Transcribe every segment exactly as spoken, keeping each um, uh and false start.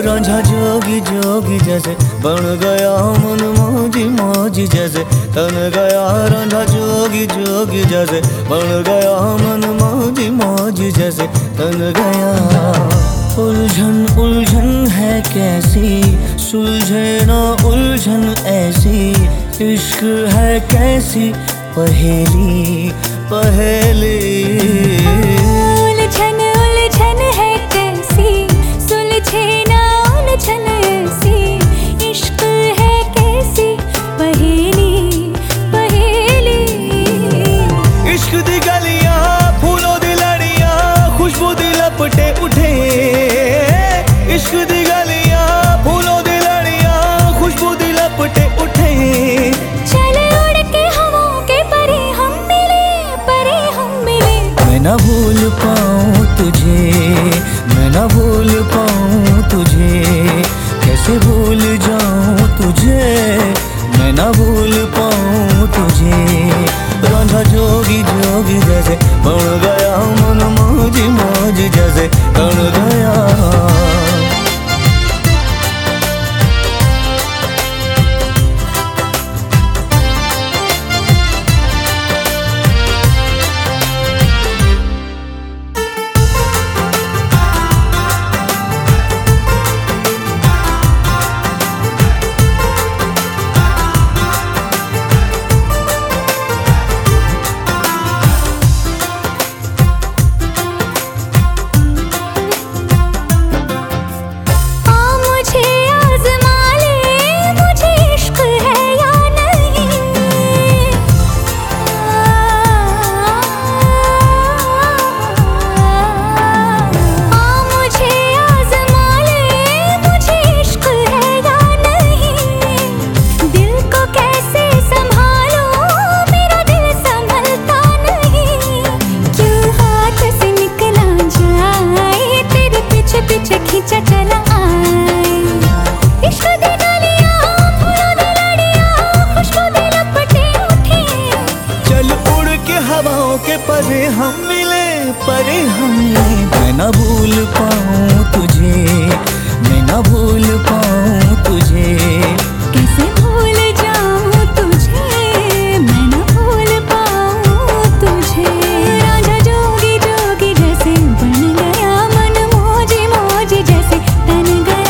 रांझा जोगी जोगी जैसे बन गया मन मौजी मौजी जैसे तन गया। रांझा जोगी जोगी जैसे बन गया मन मौजी मौजी जैसे तन गया। उलझन उलझन है कैसी सुलझे ना उलझन ऐसी। इश्क है कैसी पहेली पहेली। उलझन उलझन है कैसी सुलझे ना उलझन ऐसी। इश्क है कैसी पहेली पहेली। इश्क दी गलियां फूलों दी लड़ियां खुशबू दी लपटे उठे। इश्क दी गलियां फूलों दी लड़ियां खुशबू दी लपटे उठे। चले उड़ के हवाओं के परे हम मिले परे हम मिले। मैं ना भूल पाऊं तुझे मैं ना भूल पाऊं तुझे। कैसे भूल जाऊं तुझे मैं ना भूल पाऊं तुझे। रांझा जोगी जोगी जैसे बन गया मन मौजी मौजी जैसे तन गया। हवाओं के परे हम मिले परे हम मिले। मैं ना भूल पाऊं तुझे मैं ना भूल पाऊं तुझे। कैसे भूल जाऊं तुझे मैं ना भूल पाऊं तुझे। रांझा जोगी जोगी जैसे बन गया मन मौजी मौजी जैसे तन गया।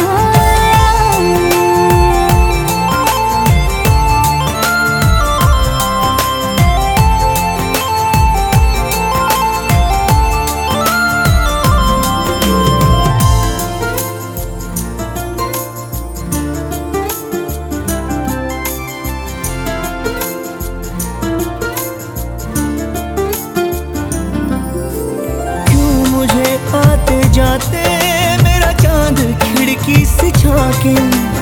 आते जाते मेरा चांद खिड़की से झांके।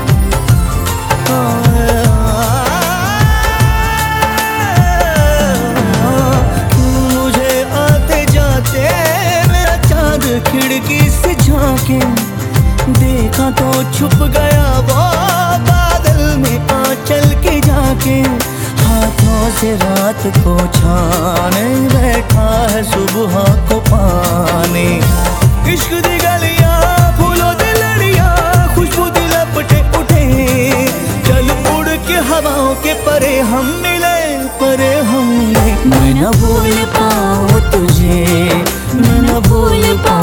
मुझे आते जाते मेरा चांद खिड़की से झांके। देखा तो छुप गया वो बादल में आंचल के जाके। हाथों से रात को छाने बैठा है सुबह को पाने। इश्क दी गलियां फूलों दी लड़ियां खुशबू दी लपटे उठे। चल उड़ के हवाओं के परे हम मिले परे हम मिले। मैं ना भूल पाऊं तुझे मैं ना भूल पाऊं